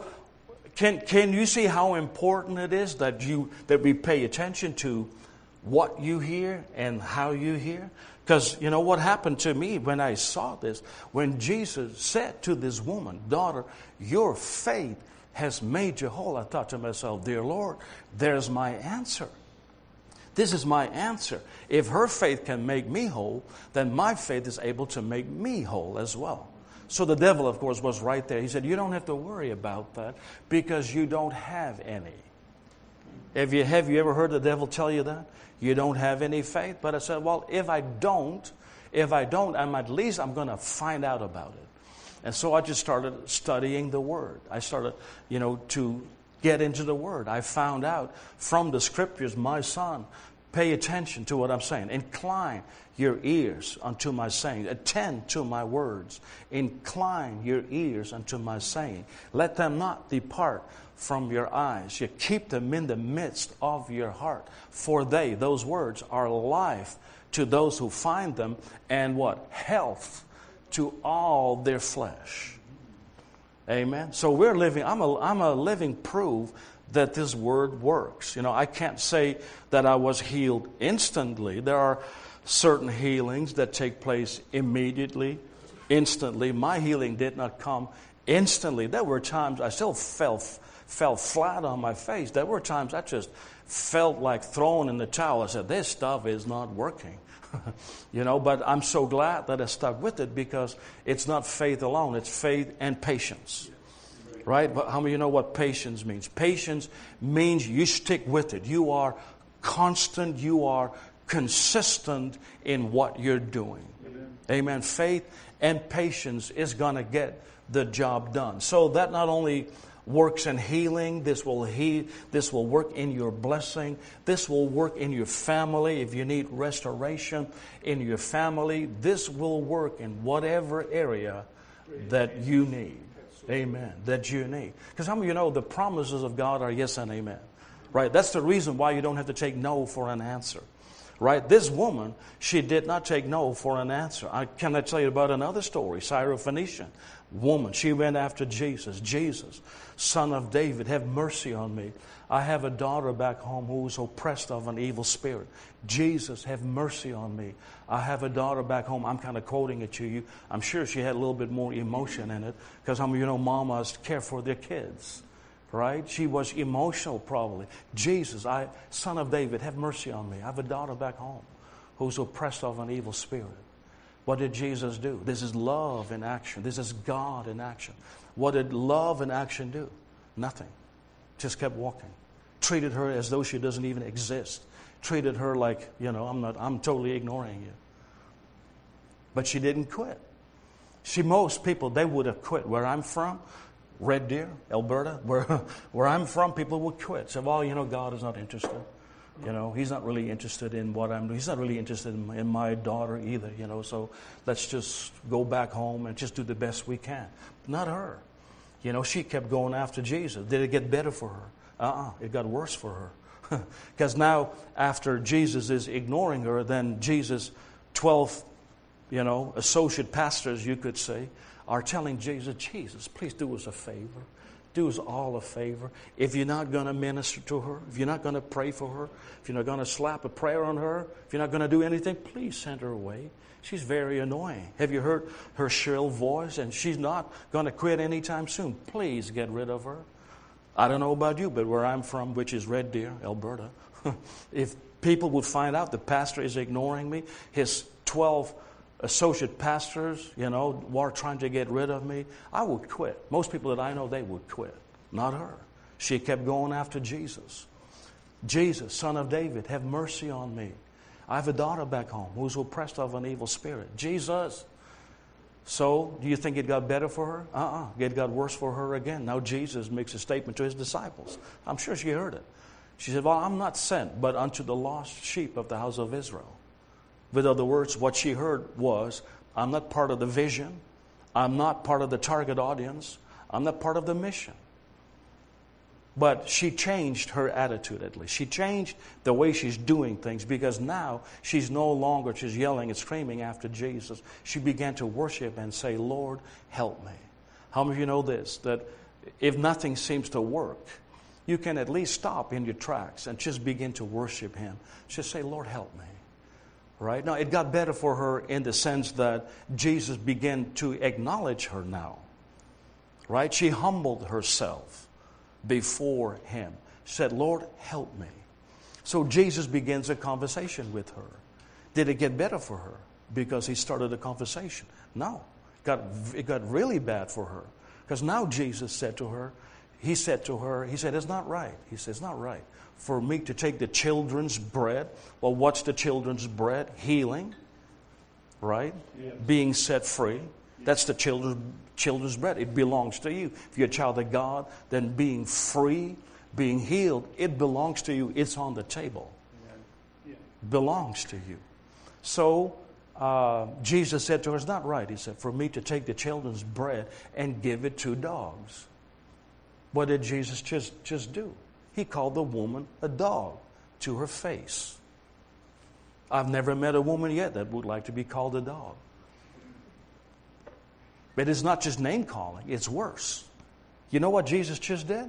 S1: can you see how important it is that we pay attention to what you hear and how you hear? Because you know what happened to me when I saw this? When Jesus said to this woman, daughter, your faith has made you whole. I thought to myself, dear Lord, there's my answer. This is my answer. If her faith can make me whole, then my faith is able to make me whole as well. So the devil, of course, was right there. He said, you don't have to worry about that because you don't have any. Have you ever heard the devil tell you that? You don't have any faith? But I said, well, if I don't, at least I'm going to find out about it. And so I just started studying the Word. I started, to get into the Word. I found out from the Scriptures, my son, pay attention to what I'm saying. Incline your ears unto my saying. Attend to my words. Incline your ears unto my saying. Let them not depart from your eyes. You keep them in the midst of your heart. For those words, are life to those who find them, and what? Health to all their flesh. Amen. So I'm a living proof that this word works. I can't say that I was healed instantly. There are certain healings that take place immediately, instantly. My healing did not come instantly. There were times I still fell flat on my face. There were times I just felt like throwing in the towel. I said, this stuff is not working. But I'm so glad that I stuck with it because it's not faith alone. It's faith and patience. Right? But how many of you know what patience means? Patience means you stick with it. You are constant. You are consistent in what you're doing. Amen. Faith and patience is going to get the job done. So that not only works in healing, this will work in your blessing. This will work in your family. If you need restoration in your family, this will work in whatever area that you need. Amen. That you need. Because how many of you know the promises of God are yes and amen? Right? That's the reason why you don't have to take no for an answer. Right? This woman, she did not take no for an answer. Can I tell you about another story? Syrophoenician woman. She went after Jesus. Jesus, Son of David, have mercy on me. I have a daughter back home who is oppressed of an evil spirit. Jesus, have mercy on me. I have a daughter back home. I'm kind of quoting it to you. I'm sure she had a little bit more emotion in it because mamas care for their kids. Right? She was emotional probably. Jesus, Son of David, have mercy on me. I have a daughter back home who's oppressed of an evil spirit. What did Jesus do? This is love in action. This is God in action. What did love in action do? Nothing. Just kept walking. Treated her as though she doesn't even exist. Treated her like, I'm totally ignoring you. But she didn't quit. Most people, they would have quit. Where I'm from, Red Deer, Alberta, where I'm from, people would quit. Say, well, God is not interested. He's not really interested in what I'm doing. He's not really interested in my daughter either, so let's just go back home and just do the best we can. Not her. She kept going after Jesus. Did it get better for her? It got worse for her. Because now, after Jesus is ignoring her, then Jesus, 12, associate pastors, you could say, are telling Jesus, please do us a favor. Do us all a favor. If you're not going to minister to her, if you're not going to pray for her, if you're not going to slap a prayer on her, if you're not going to do anything, please send her away. She's very annoying. Have you heard her shrill voice? And she's not going to quit anytime soon. Please get rid of her. I don't know about you, but where I'm from, which is Red Deer, Alberta, if people would find out the pastor is ignoring me, his 12 associate pastors, were trying to get rid of me, I would quit. Most people that I know, they would quit. Not her. She kept going after Jesus. Jesus, Son of David, have mercy on me. I have a daughter back home who's oppressed of an evil spirit. Jesus. So, do you think it got better for her? It got worse for her again. Now Jesus makes a statement to his disciples. I'm sure she heard it. She said, well, I'm not sent but unto the lost sheep of the house of Israel. With other words, what she heard was, I'm not part of the vision. I'm not part of the target audience. I'm not part of the mission. But she changed her attitude at least. She changed the way she's doing things because now she's no longer just yelling and screaming after Jesus. She began to worship and say, Lord, help me. How many of you know this? That if nothing seems to work, you can at least stop in your tracks and just begin to worship Him. Just say, Lord, help me. Right? Now, it got better for her in the sense that Jesus began to acknowledge her now. Right? She humbled herself before Him. Said, Lord, help me. So Jesus begins a conversation with her. Did it get better for her because He started a conversation? No. It got really bad for her. Because now Jesus said to her, He said, it's not right. He said, it's not right for me to take the children's bread. Well, what's the children's bread? Healing, right? Yes. Being set free. That's the children's bread. It belongs to you. If you're a child of God, then being free, being healed, it belongs to you. It's on the table. Yeah. Belongs to you. So Jesus said to her, it's not right. He said, for me to take the children's bread and give it to dogs. What did Jesus just do? He called the woman a dog to her face. I've never met a woman yet that would like to be called a dog. But it's not just name calling, it's worse. You know what Jesus just did?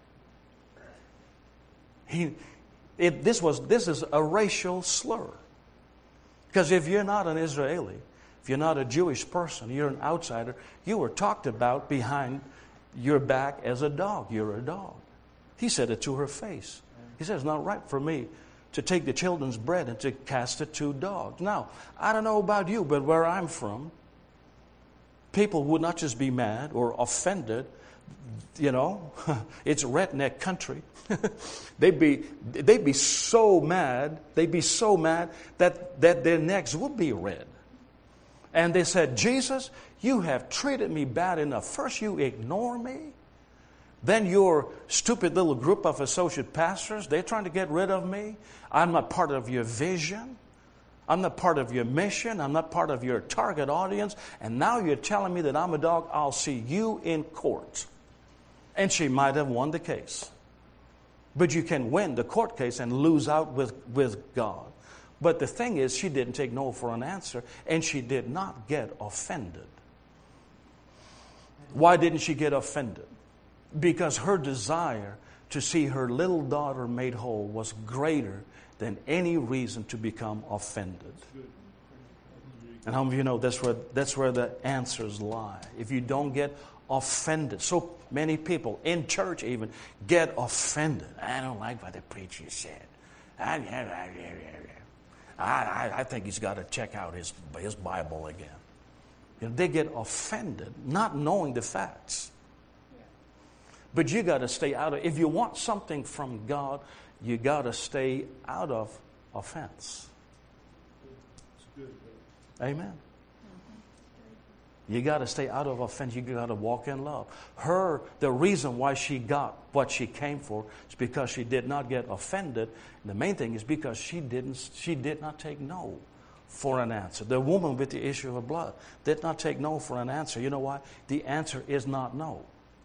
S1: This is a racial slur. Because if you're not an Israeli, if you're not a Jewish person, you're an outsider, you were talked about behind your back as a dog. You're a dog. He said it to her face. He said, it's not right for me to take the children's bread and to cast it to dogs. Now, I don't know about you, but where I'm from, people would not just be mad or offended. It's redneck country. they'd be so mad. They'd be so mad that their necks would be red. And they said, Jesus, you have treated me bad enough. First you ignore me. Then your stupid little group of associate pastors, they're trying to get rid of me. I'm not part of your vision. I'm not part of your mission. I'm not part of your target audience. And now you're telling me that I'm a dog. I'll see you in court. And she might have won the case. But you can win the court case and lose out with God. But the thing is, she didn't take no for an answer, and she did not get offended. Why didn't she get offended? Because her desire to see her little daughter made whole was greater than any reason to become offended. And how many of you know that's where the answers lie? If you don't get offended. So many people in church even get offended. I don't like what the preacher said. I think he's got to check out his Bible again. They get offended, not knowing the facts. But you got to stay out of. If you want something from God, you got to stay out of offense. Amen. You got to stay out of offense. You got to walk in love. The reason why she got what she came for is because she did not get offended. And the main thing is because she did not take no for an answer. The woman with the issue of blood did not take no for an answer. You know why? The answer is not no.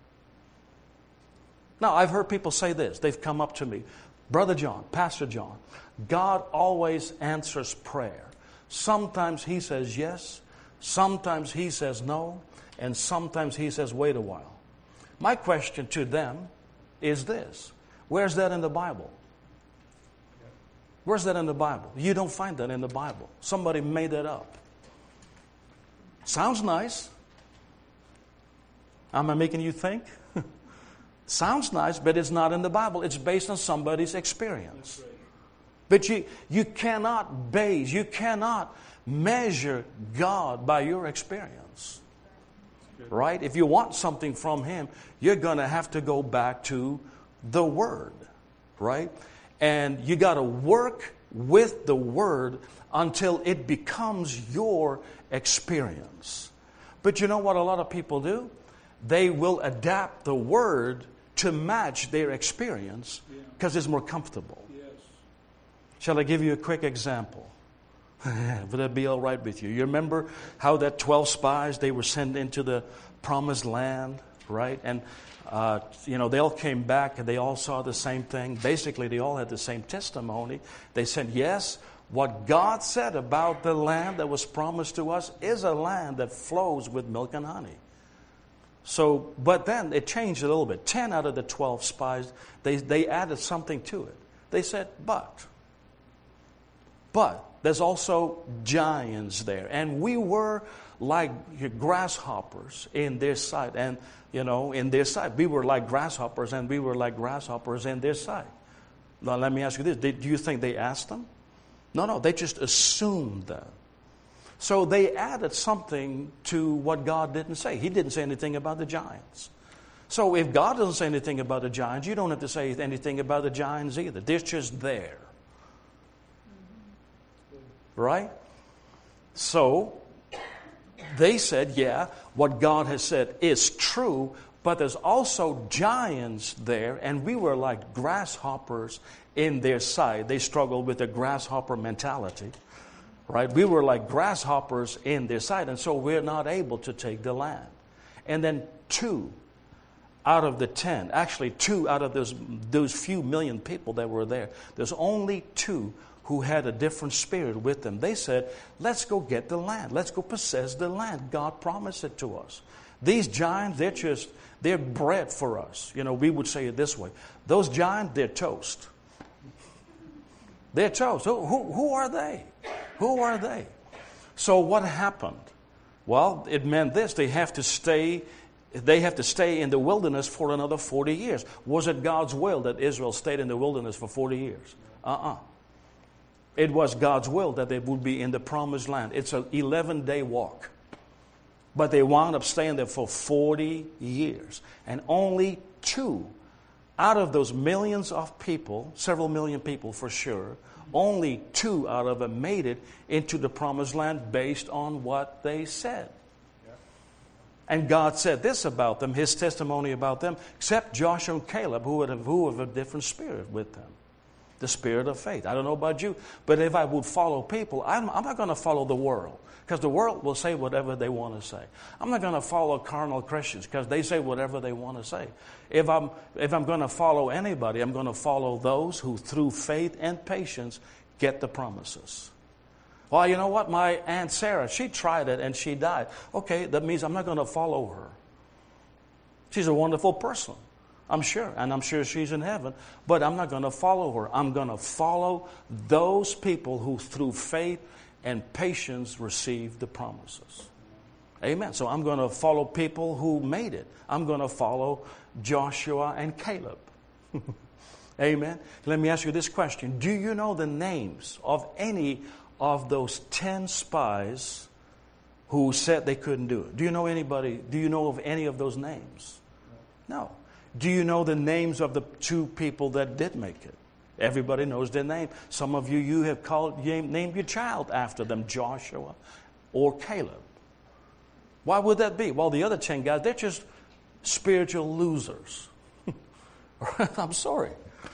S1: Now, I've heard people say this. They've come up to me. Brother John, Pastor John, God always answers prayer. Sometimes He says yes. Sometimes He says no. And sometimes He says wait a while. My question to them is this. Where's that in the Bible? Where's that in the Bible? You don't find that in the Bible. Somebody made that up. Sounds nice. Am I making you think? Sounds nice, but it's not in the Bible. It's based on somebody's experience. But you cannot measure God by your experience. Right? If you want something from Him, you're going to have to go back to the Word. Right? And you got to work with the Word until it becomes your experience. But you know what a lot of people do? They will adapt the Word to match their experience because it's more comfortable. Yes. Shall I give you a quick example? Would that be all right with you? You remember how that 12 spies, they were sent into the promised land, right? And, they all came back and they all saw the same thing. Basically, they all had the same testimony. They said, yes, what God said about the land that was promised to us is a land that flows with milk and honey. So, but then it changed a little bit. 10 out of the 12 spies, they added something to it. They said, but there's also giants there. And we were like grasshoppers in their sight. And, in their sight, we were like grasshoppers and we were like grasshoppers in their sight. Now, let me ask you this. Do you think they asked them? No, they just assumed that. So they added something to what God didn't say. He didn't say anything about the giants. So if God doesn't say anything about the giants, you don't have to say anything about the giants either. They're just there. Right? So they said, yeah, what God has said is true, but there's also giants there, and we were like grasshoppers in their sight. They struggled with the grasshopper mentality. Right? We were like grasshoppers in their sight, and so we're not able to take the land. And then 2 out of the 10, actually 2 out of those few million people that were there, there's only 2 who had a different spirit with them. They said, let's go get the land. Let's go possess the land. God promised it to us. These giants, they're bread for us. We would say it this way. Those giants, they're toast. They're toast. Who are they? Who are they? So what happened? Well, it meant this. They have to stay in the wilderness for another 40 years. Was it God's will that Israel stayed in the wilderness for 40 years? It was God's will that they would be in the promised land. It's an 11-day walk. But they wound up staying there for 40 years. And only 2 out of those millions of people, several million people for sure, only 2 out of them made it into the promised land based on what they said. And God said this about them, His testimony about them, except Joshua and Caleb, who have a different spirit with them. The spirit of faith. I don't know about you, but if I would follow people, I'm not going to follow the world, because the world will say whatever they want to say. I'm not going to follow carnal Christians because they say whatever they want to say. If I'm going to follow anybody, I'm going to follow those who through faith and patience get the promises. Well, you know what? My Aunt Sarah, she tried it and she died. Okay, that means I'm not going to follow her. She's a wonderful person, I'm sure, and I'm sure she's in heaven, but I'm not going to follow her. I'm going to follow those people who through faith and patience received the promises. Amen. So I'm going to follow people who made it. I'm going to follow Joshua and Caleb. Amen. Let me ask you this question. Do you know the names of any of those 10 spies who said they couldn't do it? Do you know anybody? Do you know of any of those names? No. Do you know the names of the 2 people that did make it? Everybody knows their name. Some of you have named your child after them, Joshua or Caleb. Why would that be? Well, the other 10 guys, they're just spiritual losers. I'm sorry.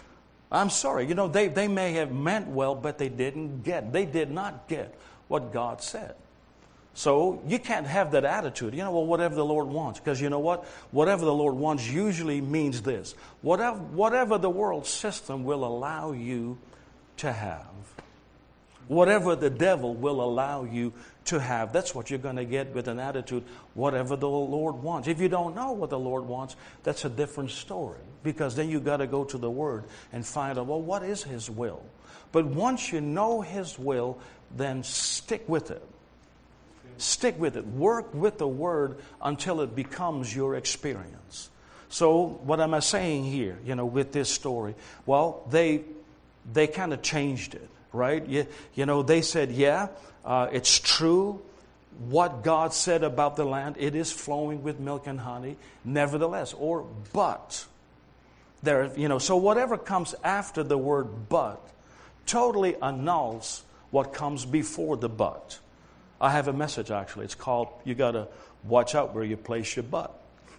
S1: They may have meant well, but they did not get what God said. So you can't have that attitude. Whatever the Lord wants. Because you know what? Whatever the Lord wants usually means this. Whatever the world system will allow you to have. Whatever the devil will allow you to have. That's what you're going to get with an attitude. Whatever the Lord wants. If you don't know what the Lord wants, that's a different story. Because then you got to go to the Word and find out, well, what is His will? But once you know His will, then stick with it. Stick with it. Work with the Word until it becomes your experience. So what am I saying here, with this story? Well, they they kind of changed it, right? You know, they said, yeah, it's true. What God said about the land, it is flowing with milk and honey. Nevertheless, or but. There, you know, so whatever comes after the word but totally annuls what comes before the but. I have a message, actually. It's called, you got to watch out where you place your butt.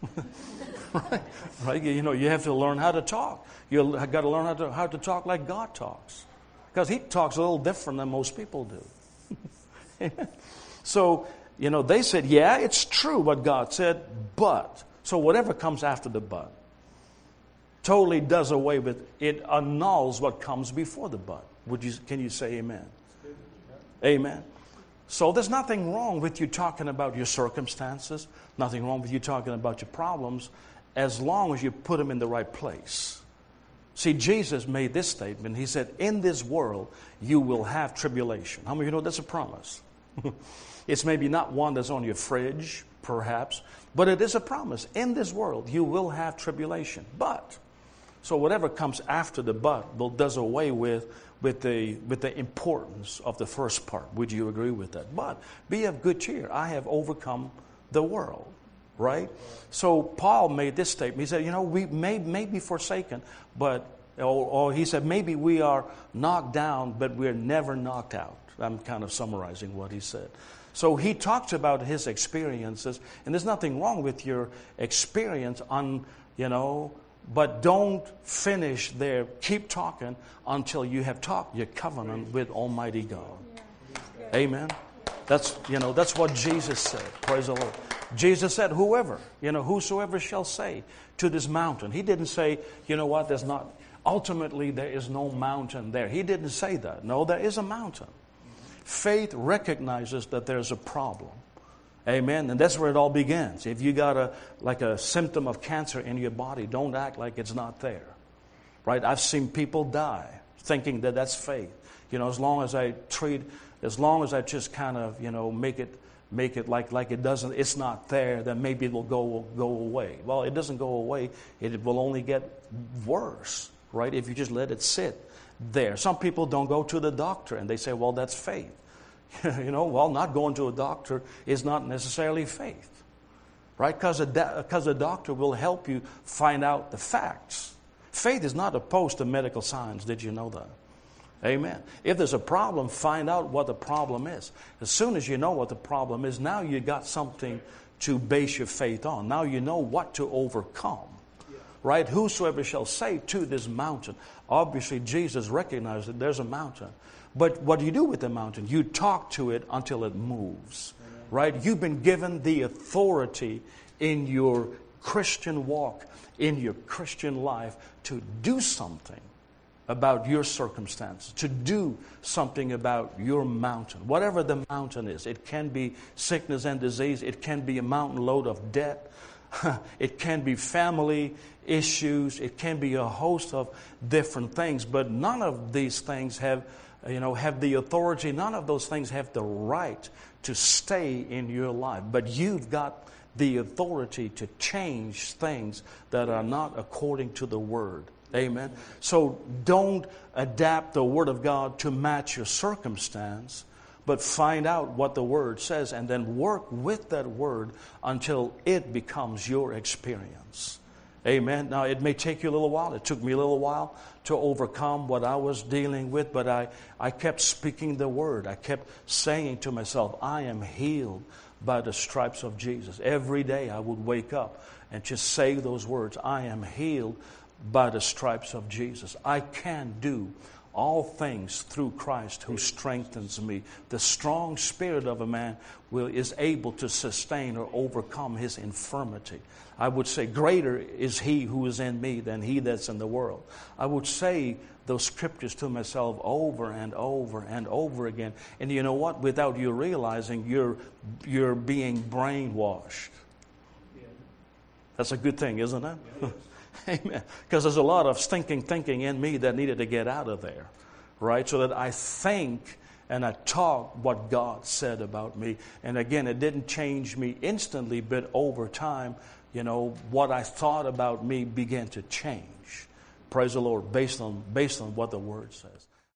S1: Right? You know, you have to learn how to talk. You got to learn how to talk like God talks. Because He talks a little different than most people do. So, you know, they said, yeah, it's true what God said, but. So whatever comes after the but totally does away with, it annuls what comes before the but. Can you say amen? Amen. So there's nothing wrong with you talking about your circumstances, nothing wrong with you talking about your problems, as long as you put them in the right place. See, Jesus made this statement. He said, in this world, you will have tribulation. How many of you know that's a promise? It's maybe not one that's on your fridge, perhaps, but it is a promise. In this world, you will have tribulation. But, so whatever comes after the but does away with the importance of the first part. Would you agree with that? But be of good cheer. I have overcome the world. Right? So Paul made this statement. He said, you know, we may be forsaken, but, or he said, maybe we are knocked down, but we're never knocked out. I'm kind of summarizing what he said. So he talks about his experiences, and there's nothing wrong with your experience but don't finish there. Keep talking until you have talked your covenant with Almighty God. Amen. That's what Jesus said. Praise the Lord. Jesus said, whosoever shall say to this mountain. He didn't say, you know what, ultimately there is no mountain there. He didn't say that. No, there is a mountain. Faith recognizes that there's a problem. Amen. And that's where it all begins. If you got a symptom of cancer in your body, don't act like it's not there. Right? I've seen people die thinking that that's faith. You know, as long as I just kind of, make it like it doesn't, it's not there, then maybe it will go away. Well, it doesn't go away. It will only get worse, right, if you just let it sit there. Some people don't go to the doctor, and they say, well, that's faith. Not going to a doctor is not necessarily faith, right? Because a doctor will help you find out the facts. Faith is not opposed to medical science. Did you know that? Amen. If there's a problem, find out what the problem is. As soon as you know what the problem is, now you got something to base your faith on. Now you know what to overcome. Right? Whosoever shall say to this mountain. Obviously, Jesus recognized that there's a mountain. But what do you do with the mountain? You talk to it until it moves. Right? You've been given the authority in your Christian walk, in your Christian life, to do something about your circumstance, to do something about your mountain. Whatever the mountain is, it can be sickness and disease, it can be a mountain load of debt, it can be family issues, it can be a host of different things, but none of these things have the authority, none of those things have the right to stay in your life. But you've got the authority to change things that are not according to the Word. Amen. So don't adapt the Word of God to match your circumstance, but find out what the Word says and then work with that Word until it becomes your experience. Amen. Now, it may take you a little while. It took me a little while to overcome what I was dealing with, but I kept speaking the Word. I kept saying to myself, I am healed by the stripes of Jesus. Every day I would wake up and just say those words, I am healed by the stripes of Jesus. I can do all things through Christ who strengthens me. The strong spirit of a man is able to sustain or overcome his infirmity. I would say greater is he who is in me than he that's in the world. I would say those scriptures to myself over and over and over again. And you know what? Without you realizing, you're being brainwashed. That's a good thing, isn't it? Amen. Because there's a lot of stinking thinking in me that needed to get out of there, right? So that I think and I talk what God said about me. And again, it didn't change me instantly, but over time, what I thought about me began to change. Praise the Lord, based on what the Word says.